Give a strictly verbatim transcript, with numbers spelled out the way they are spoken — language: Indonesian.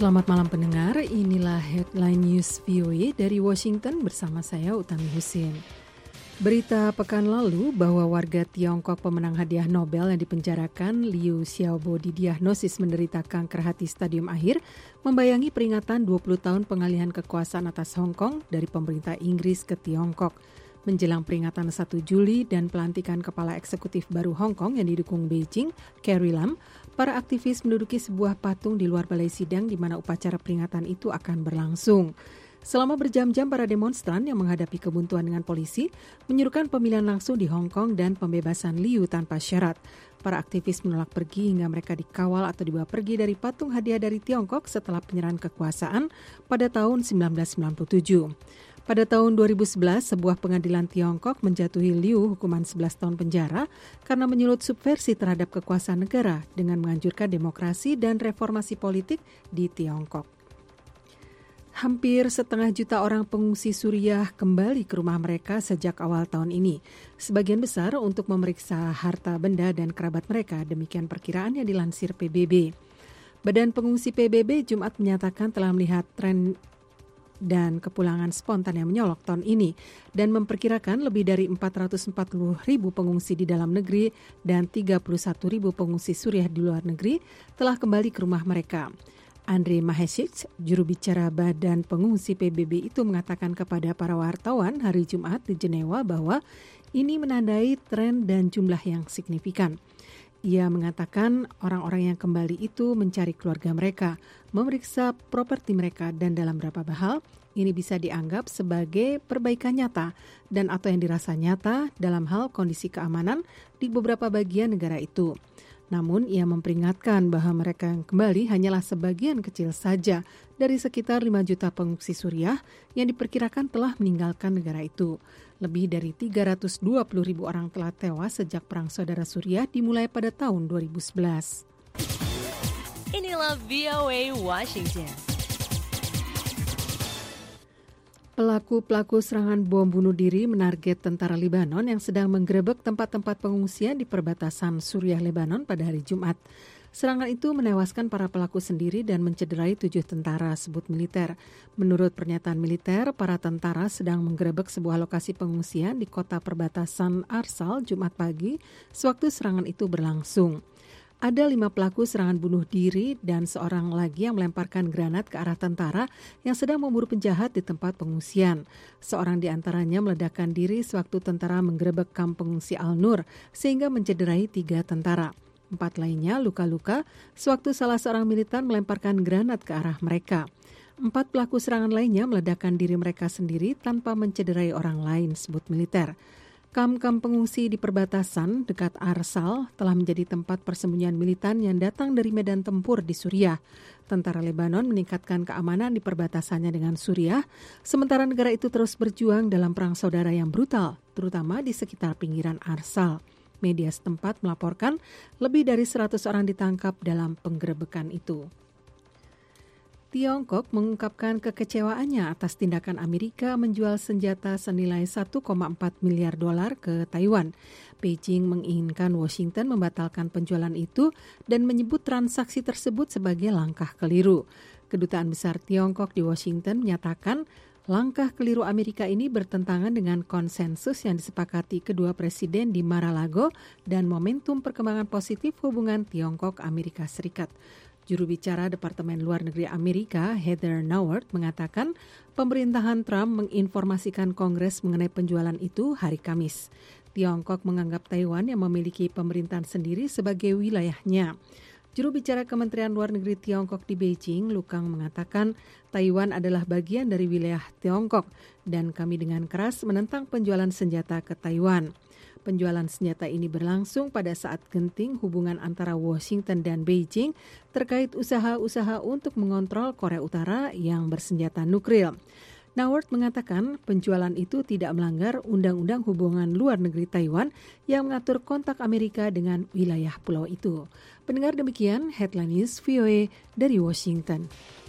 Selamat malam pendengar, inilah Headline News V O A dari Washington bersama saya Utami Husin. Berita pekan lalu bahwa warga Tiongkok pemenang hadiah Nobel yang dipenjarakan Liu Xiaobo didiagnosis menderita kanker hati stadium akhir membayangi peringatan dua puluh tahun pengalihan kekuasaan atas Hong Kong dari pemerintah Inggris ke Tiongkok. Menjelang peringatan satu Juli dan pelantikan kepala eksekutif baru Hong Kong yang didukung Beijing, Carrie Lam, para aktivis menduduki sebuah patung di luar balai sidang di mana upacara peringatan itu akan berlangsung. Selama berjam-jam para demonstran yang menghadapi kebuntuan dengan polisi menyerukan pemilihan langsung di Hong Kong dan pembebasan Liu tanpa syarat. Para aktivis menolak pergi hingga mereka dikawal atau dibawa pergi dari patung hadiah dari Tiongkok setelah penyerahan kekuasaan pada tahun sembilan belas sembilan puluh tujuh. Pada tahun dua ribu sebelas, sebuah pengadilan Tiongkok menjatuhi Liu hukuman sebelas tahun penjara karena menyulut subversi terhadap kekuasaan negara dengan menganjurkan demokrasi dan reformasi politik di Tiongkok. Hampir setengah juta orang pengungsi Suriah kembali ke rumah mereka sejak awal tahun ini. Sebagian besar untuk memeriksa harta benda dan kerabat mereka, demikian perkiraan yang dilansir P B B. Badan Pengungsi P B B Jumat menyatakan telah melihat tren dan kepulangan spontan yang menyolok tahun ini dan memperkirakan lebih dari empat ratus empat puluh ribu pengungsi di dalam negeri dan tiga puluh satu ribu pengungsi Suriah di luar negeri telah kembali ke rumah mereka. Andre Mahesic, juru bicara Badan Pengungsi P B B itu mengatakan kepada para wartawan hari Jumat di Jenewa bahwa ini menandai tren dan jumlah yang signifikan. Ia mengatakan orang-orang yang kembali itu mencari keluarga mereka, memeriksa properti mereka dan dalam beberapa hal ini bisa dianggap sebagai perbaikan nyata dan atau yang dirasa nyata dalam hal kondisi keamanan di beberapa bagian negara itu. Namun ia memperingatkan bahwa mereka yang kembali hanyalah sebagian kecil saja dari sekitar lima juta pengungsi Suriah yang diperkirakan telah meninggalkan negara itu. Lebih dari tiga ratus dua puluh ribu orang telah tewas sejak Perang Saudara Suriah dimulai pada tahun dua ribu sebelas. Inilah V O A Washington. Pelaku-pelaku serangan bom bunuh diri menarget tentara Lebanon yang sedang menggerebek tempat-tempat pengungsian di perbatasan Suriah-Lebanon pada hari Jumat. Serangan itu menewaskan para pelaku sendiri dan mencederai tujuh tentara sebut militer. Menurut pernyataan militer, para tentara sedang menggerebek sebuah lokasi pengungsian di kota perbatasan Arsal Jumat pagi sewaktu serangan itu berlangsung. Ada lima pelaku serangan bunuh diri dan seorang lagi yang melemparkan granat ke arah tentara yang sedang memburu penjahat di tempat pengungsian. Seorang di antaranya meledakkan diri sewaktu tentara menggerebek kamp pengungsi Al-Nur sehingga mencederai tiga tentara. Empat lainnya luka-luka sewaktu salah seorang militan melemparkan granat ke arah mereka. Empat pelaku serangan lainnya meledakkan diri mereka sendiri tanpa mencederai orang lain, sebut militer. Kamp-kamp pengungsi di perbatasan dekat Arsal telah menjadi tempat persembunyian militan yang datang dari medan tempur di Suriah. Tentara Lebanon meningkatkan keamanan di perbatasannya dengan Suriah, sementara negara itu terus berjuang dalam perang saudara yang brutal, terutama di sekitar pinggiran Arsal. Media setempat melaporkan lebih dari seratus orang ditangkap dalam penggerebekan itu. Tiongkok mengungkapkan kekecewaannya atas tindakan Amerika menjual senjata senilai satu koma empat miliar dolar ke Taiwan. Beijing menginginkan Washington membatalkan penjualan itu dan menyebut transaksi tersebut sebagai langkah keliru. Kedutaan Besar Tiongkok di Washington menyatakan langkah keliru Amerika ini bertentangan dengan konsensus yang disepakati kedua presiden di Mar-a-Lago dan momentum perkembangan positif hubungan Tiongkok-Amerika Serikat. Juru bicara Departemen Luar Negeri Amerika, Heather Nauert, mengatakan pemerintahan Trump menginformasikan Kongres mengenai penjualan itu hari Kamis. Tiongkok menganggap Taiwan yang memiliki pemerintahan sendiri sebagai wilayahnya. Juru bicara Kementerian Luar Negeri Tiongkok di Beijing, Lu Kang, mengatakan Taiwan adalah bagian dari wilayah Tiongkok dan kami dengan keras menentang penjualan senjata ke Taiwan. Penjualan senjata ini berlangsung pada saat genting hubungan antara Washington dan Beijing terkait usaha-usaha untuk mengontrol Korea Utara yang bersenjata nuklir. Nauert mengatakan penjualan itu tidak melanggar Undang-Undang Hubungan Luar Negeri Taiwan yang mengatur kontak Amerika dengan wilayah pulau itu. Pendengar, demikian Headline News V O A dari Washington.